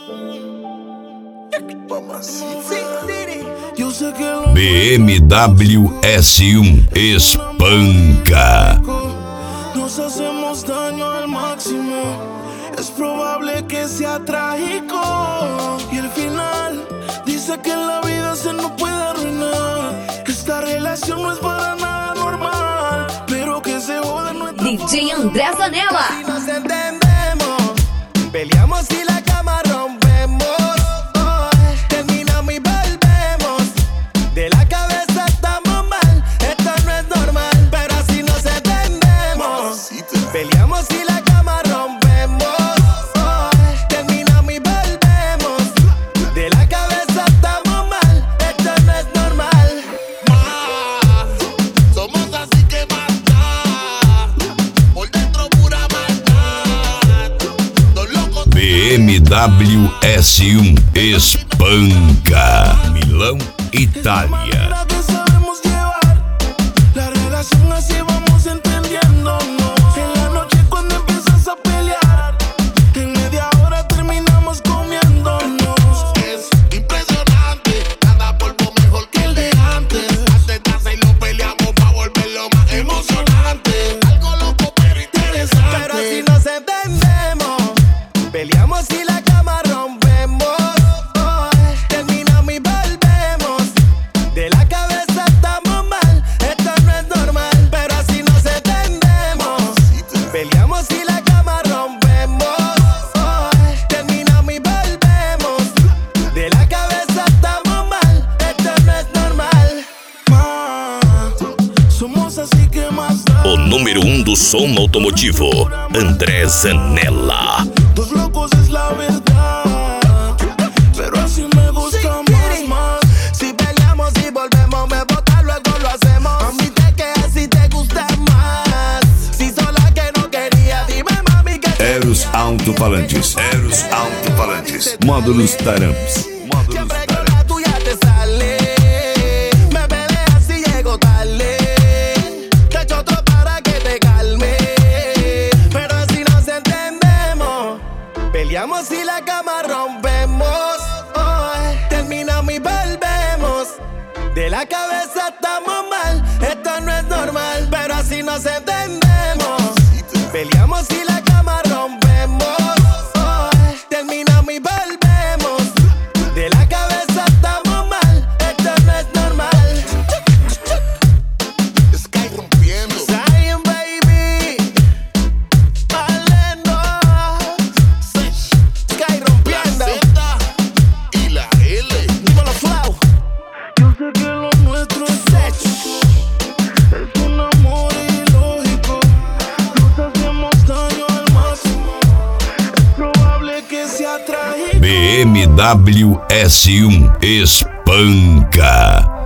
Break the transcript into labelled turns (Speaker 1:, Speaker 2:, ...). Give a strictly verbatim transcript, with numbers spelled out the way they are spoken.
Speaker 1: B M W S um espanca.
Speaker 2: Nos hacemos daño al máximo. Es probable que sea trágico. Y el final dice que en la vida se nos puede arruinar. Esta relación no es para nada normal, pero que se joda nuestra
Speaker 3: D J André Zanella.
Speaker 2: Si nos entendemos, peleamos y la cama rompemos. Oh, terminamos y volvemos. De la cabeza estamos mal. Esto no es normal, pero así nos entendemos. Peleamos y la cama rompemos. Oh, terminamos y volvemos. De la cabeza estamos mal. Esto no es normal.
Speaker 4: Somos así que mata. Por dentro pura maldad. Dos locos.
Speaker 1: B M W S um espanca. Milão, Itália.
Speaker 2: Manera que sabemos llevar la relación, así vamos entendiéndonos. En la noche cuando empiezas a pelear, en media hora terminamos comiéndonos.
Speaker 4: Es impresionante, cada polvo mejor que el de antes. Antes de hacerlo peleamos pa' volverlo más emocionante. Algo loco pero interesante.
Speaker 2: Pero así nos entendemos. Peleamos y la cama rompemos. Oh, terminamos y volvemos. De la cabeza estamos mal. Esto no es normal, pero así nos entendemos. Peleamos y la cama rompemos. Oh, terminamos y volvemos. De la cabeza estamos mal. Esto no es normal. Ma, somos así que más da.
Speaker 1: O número um do som automotivo, André Zanella.
Speaker 2: Dos locos es la verdad, pero así me gusta más, más. Si peleamos y volvemos, me botas, luego lo hacemos. Admite que así te gusta más. Si sola que no quería, dime mami que te
Speaker 1: Eros Alto-Falantes. Eros Alto-Falantes. Módulos Taramps. Módulos
Speaker 2: siempre que
Speaker 1: Taramps.
Speaker 2: la tuya te sale. Me peleas si llego tarde. Te echo otro para que te calme. Pero así nos entendemos. Peleamos y la cama rompemos. Oh, terminamos y volvemos. De la cabeza estamos mal. Esto no es normal, pero así nos entendemos. Peleamos y la cama rompemos. Oh, terminamos y volvemos. De la cabeza estamos mal. Esto no es normal.
Speaker 4: Sky rompiendo.
Speaker 2: Zion, baby. Valendo. Sky
Speaker 4: La
Speaker 2: rompiendo.
Speaker 4: Z y la L.
Speaker 2: Dímelo, Flow. Yo sé que lo nuestro es sech. Es un amor ilógico. Nos hacemos daño al máximo. Es probable que sea trágico.
Speaker 1: B M W S um espanca.